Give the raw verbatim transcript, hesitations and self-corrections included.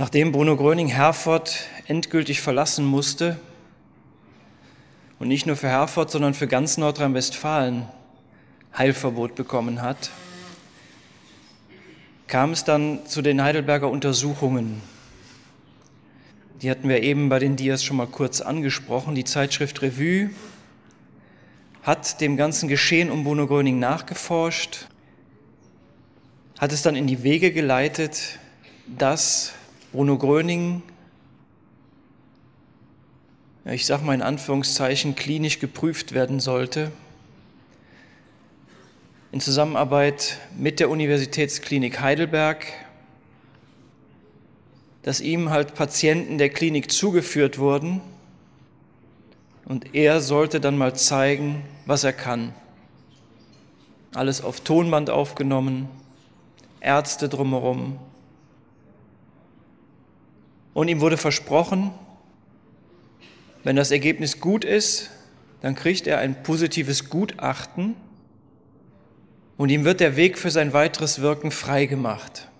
Nachdem Bruno Gröning Herford endgültig verlassen musste und nicht nur für Herford, sondern für ganz Nordrhein-Westfalen Heilverbot bekommen hat, kam es dann zu den Heidelberger Untersuchungen. Die hatten wir eben bei den Dias schon mal kurz angesprochen. Die Zeitschrift Revue hat dem ganzen Geschehen um Bruno Gröning nachgeforscht, hat es dann in die Wege geleitet, dass Bruno Gröning, ich sage mal in Anführungszeichen, klinisch geprüft werden sollte, in Zusammenarbeit mit der Universitätsklinik Heidelberg, dass ihm halt Patienten der Klinik zugeführt wurden und er sollte dann mal zeigen, was er kann. Alles auf Tonband aufgenommen, Ärzte drumherum. Und ihm wurde versprochen, wenn das Ergebnis gut ist, dann kriegt er ein positives Gutachten und ihm wird der Weg für sein weiteres Wirken freigemacht.